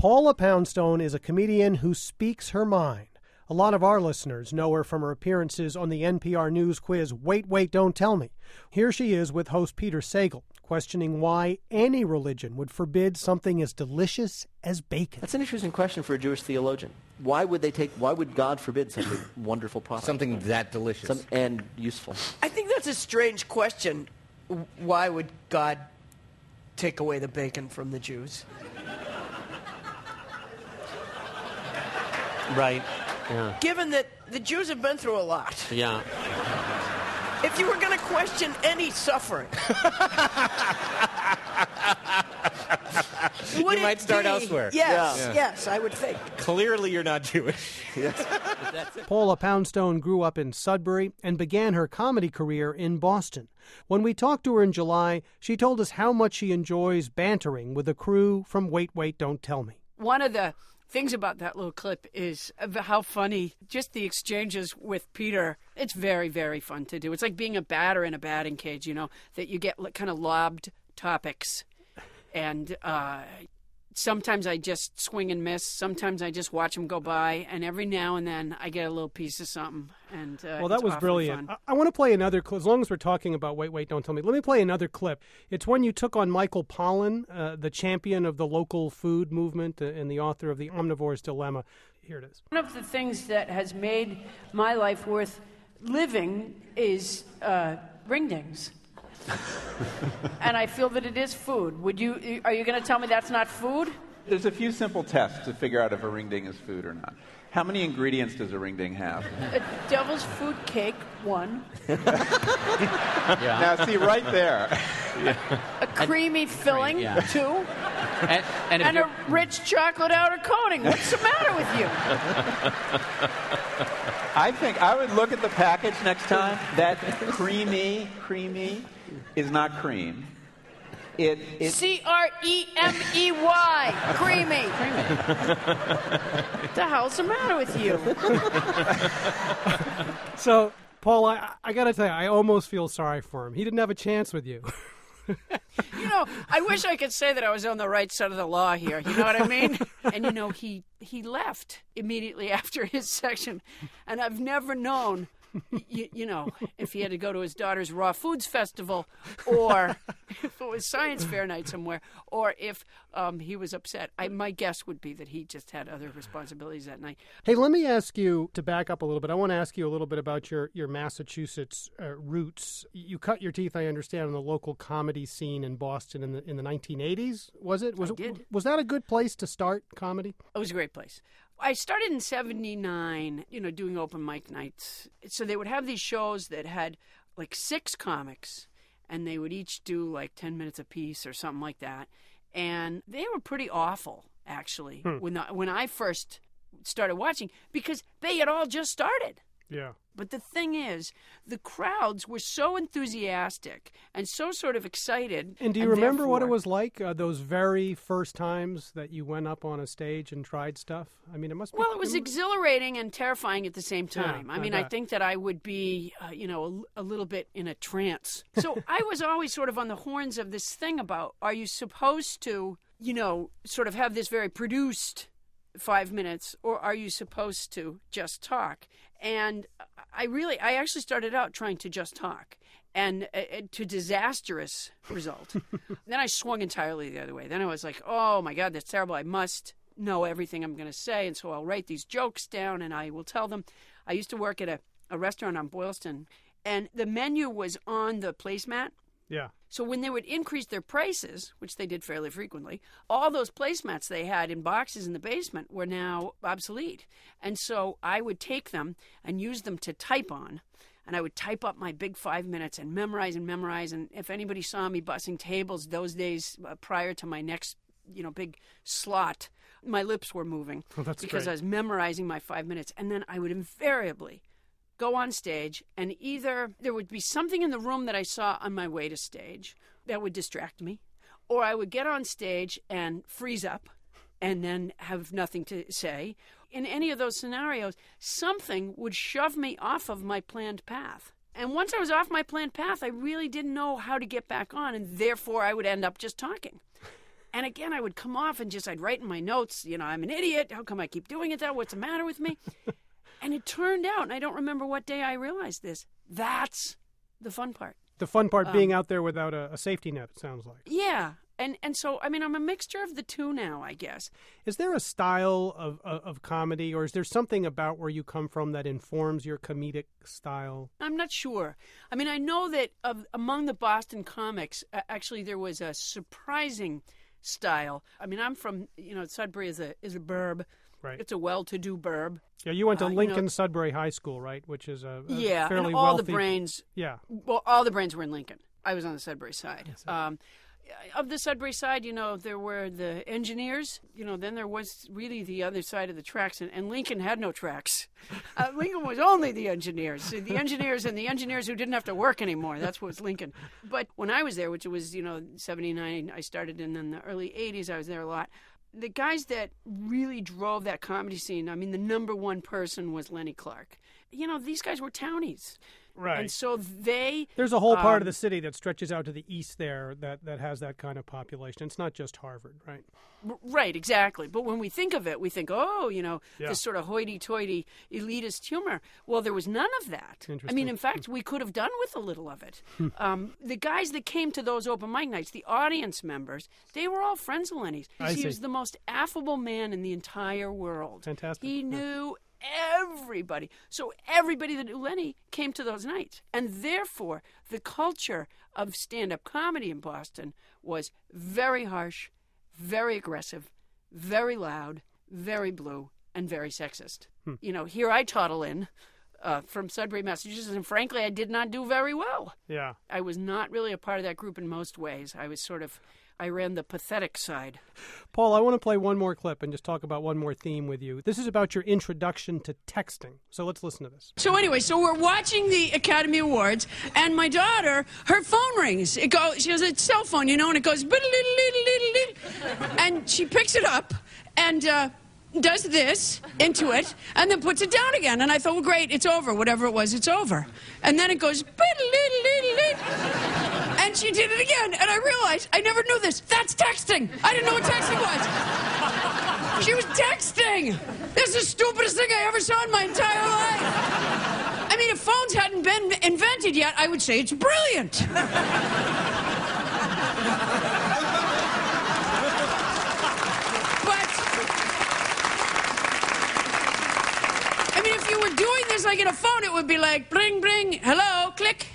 Paula Poundstone is a comedian who speaks her mind. A lot of our listeners know her from her appearances on the NPR News quiz, Wait, Wait, Don't Tell Me. Here she is with host Peter Sagal, questioning why any religion would forbid something as delicious as bacon. That's an interesting question for a Jewish theologian. Why would God forbid something wonderful product? Something that delicious. And useful. I think that's a strange question. Why would God take away the bacon from the Jews? Right. Yeah. Given that the Jews have been through a lot. Yeah. If you were going to question any suffering, you might start elsewhere. Yes, I would think. Clearly you're not Jewish. Paula Poundstone grew up in Sudbury and began her comedy career in Boston. When we talked to her in July, she told us how much she enjoys bantering with the crew from Wait, Wait, Don't Tell Me. One of the things about that little clip is how funny just the exchanges with Peter. It's very, very fun to do. It's like being a batter in a batting cage, that you get kind of lobbed topics. And sometimes I just swing and miss. Sometimes I just watch them go by. And every now and then I get a little piece of something. And well, that was brilliant. I want to play another clip. As long as we're talking about Wait, Wait, Don't Tell Me, let me play another clip. It's when you took on Michael Pollan, the champion of the local food movement and the author of The Omnivore's Dilemma. Here it is. One of the things that has made my life worth living is ringdings. And I feel that it is food. Are you going to tell me that's not food? There's a few simple tests to figure out if a ringding is food or not. How many ingredients does a ringding have? A devil's food cake, 1. Now, see, right there. A creamy filling, 2. And a rich chocolate outer coating. What's the matter with you? I think I would look at the package next time. That creamy is not cream. It CREMEY, creamy. What the hell's the matter with you? So, Paul, I got to tell you, I almost feel sorry for him. He didn't have a chance with you. I wish I could say that I was on the right side of the law here. You know what I mean? And, he left immediately after his section. And I've never known, if he had to go to his daughter's Raw Foods Festival or if it was Science Fair night somewhere or if he was upset. My guess would be that he just had other responsibilities that night. Hey, let me ask you to back up a little bit. I want to ask you a little bit about your Massachusetts roots. You cut your teeth, I understand, on the local comedy scene in Boston in the 1980s, was it? I did. Was that a good place to start comedy? It was a great place. I started in 79, doing open mic nights. So they would have these shows that had like 6 comics, and they would each do like 10 minutes apiece or something like that. And they were pretty awful, actually, when I first started watching, because they had all just started. Yeah. But the thing is, the crowds were so enthusiastic and so sort of excited. And do you remember what it was like, those very first times that you went up on a stage and tried stuff? I mean, it must be... Well, it was exhilarating and terrifying at the same time. Yeah, I think that I would be, a little bit in a trance. So I was always sort of on the horns of this thing about, are you supposed to, sort of have this very produced 5 minutes, or are you supposed to just talk? And I actually started out trying to just talk, and to disastrous result. Then I swung entirely the other way. Then I was like, oh my God, that's terrible. I must know everything I'm going to say, and so I'll write these jokes down and I will tell them. I used to work at a restaurant on Boylston, and the menu was on the placemat. Yeah. So when they would increase their prices, which they did fairly frequently, all those placemats they had in boxes in the basement were now obsolete. And so I would take them and use them to type on. And I would type up my big 5 minutes and memorize. And if anybody saw me bussing tables those days prior to my next, big slot, my lips were moving. Oh, that's because great. I was memorizing my 5 minutes. And then I would invariably go on stage, and either there would be something in the room that I saw on my way to stage that would distract me, or I would get on stage and freeze up and then have nothing to say. In any of those scenarios, something would shove me off of my planned path. And once I was off my planned path, I really didn't know how to get back on, and therefore I would end up just talking. And again, I would come off and I'd write in my notes, I'm an idiot. How come I keep doing it that? What's the matter with me? And it turned out, and I don't remember what day I realized this, that's the fun part. The fun part being out there without a safety net, it sounds like. Yeah. And so, I'm a mixture of the two now, I guess. Is there a style of comedy, or is there something about where you come from that informs your comedic style? I'm not sure. I know that among the Boston comics, actually there was a surprising style. I'm from, Sudbury is a burb. Right. It's a well-to-do burb. Yeah, you went to Lincoln Sudbury High School, right? Which is a fairly and all wealthy... the brains. Yeah. Well, all the brains were in Lincoln. I was on the Sudbury side. Of the Sudbury side, there were the engineers. Then there was really the other side of the tracks, and Lincoln had no tracks. Lincoln was only the engineers. The engineers and the engineers who didn't have to work anymore. That's what was Lincoln. But when I was there, which was, 79, I started in the early 80s, I was there a lot. The guys that really drove that comedy scene, the number one person was Lenny Clark. These guys were townies. Right. And so there's a whole part of the city that stretches out to the east there that has that kind of population. It's not just Harvard, right? Right, exactly. But when we think of it, we think, this sort of hoity-toity elitist humor. Well, there was none of that. In fact, we could have done with a little of it. The guys that came to those open mic nights, the audience members, they were all friends of Lenny's. He was the most affable man in the entire world. Fantastic. He knew everybody. So everybody that knew Lenny came to those nights. And therefore, the culture of stand-up comedy in Boston was very harsh, very aggressive, very loud, very blue, and very sexist. Here I toddle in from Sudbury, Massachusetts, and frankly, I did not do very well. Yeah. I was not really a part of that group in most ways. I ran the pathetic side. Paul, I want to play one more clip and just talk about one more theme with you. This is about your introduction to texting. So let's listen to this. So anyway, we're watching the Academy Awards, and my daughter, her phone rings. She has a cell phone, and it goes, and she picks it up and does this into it, and then puts it down again. And I thought, well, great, it's over. Whatever it was, it's over. And then it goes, and she did it again, and I realized I never knew this. That's texting. I didn't know what texting was. She was texting. This is the stupidest thing I ever saw in my entire life. If phones hadn't been invented yet, I would say it's brilliant. If you were doing this like in a phone, it would be like, bring, bring, hello, click.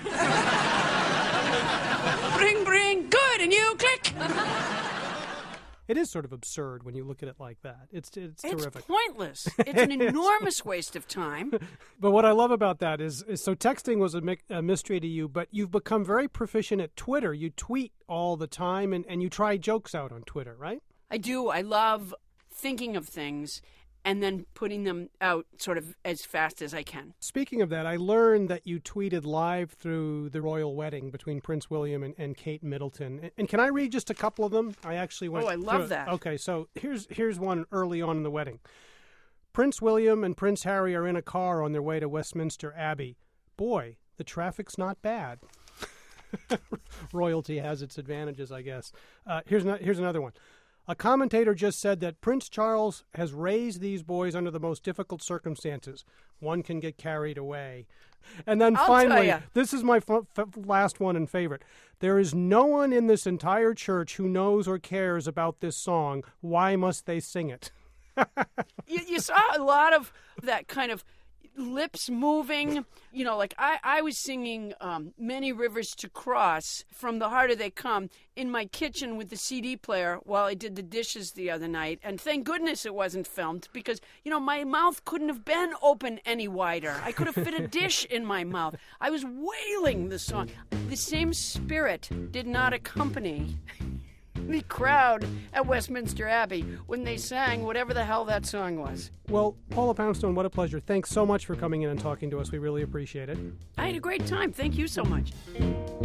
Bring, bring, good, and you, click. It is sort of absurd when you look at it like that. It's terrific. It's pointless. It's an enormous waste of time. But what I love about that is so texting was a mystery to you, but you've become very proficient at Twitter. You tweet all the time, and you try jokes out on Twitter, right? I do. I love thinking of things and then putting them out sort of as fast as I can. Speaking of that, I learned that you tweeted live through the royal wedding between Prince William and Kate Middleton. And can I read just a couple of them? I actually went I love that. Okay, so here's one early on in the wedding. Prince William and Prince Harry are in a car on their way to Westminster Abbey. Boy, the traffic's not bad. Royalty has its advantages, I guess. Here's another one. A commentator just said that Prince Charles has raised these boys under the most difficult circumstances. One can get carried away. And then finally, this is my last one and favorite. There is no one in this entire church who knows or cares about this song. Why must they sing it? You saw a lot of that kind of lips moving, like I was singing Many Rivers to Cross from The Harder They Come in my kitchen with the CD player while I did the dishes the other night. And thank goodness it wasn't filmed because, my mouth couldn't have been open any wider. I could have fit a dish in my mouth. I was wailing the song. The same spirit did not accompany the crowd at Westminster Abbey when they sang whatever the hell that song was. Well, Paula Poundstone, what a pleasure. Thanks so much for coming in and talking to us. We really appreciate it. I had a great time. Thank you so much.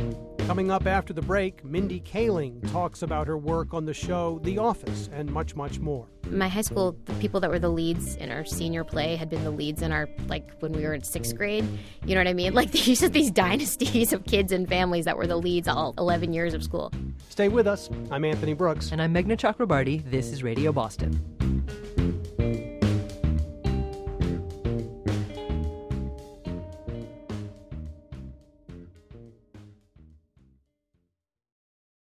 Coming up after the break, Mindy Kaling talks about her work on the show The Office and much, much more. My high school, the people that were the leads in our senior play had been the leads in our, when we were in 6th grade. You know what I mean? These are these dynasties of kids and families that were the leads all 11 years of school. Stay with us. I'm Anthony Brooks. And I'm Meghna Chakrabarty. This is Radio Boston.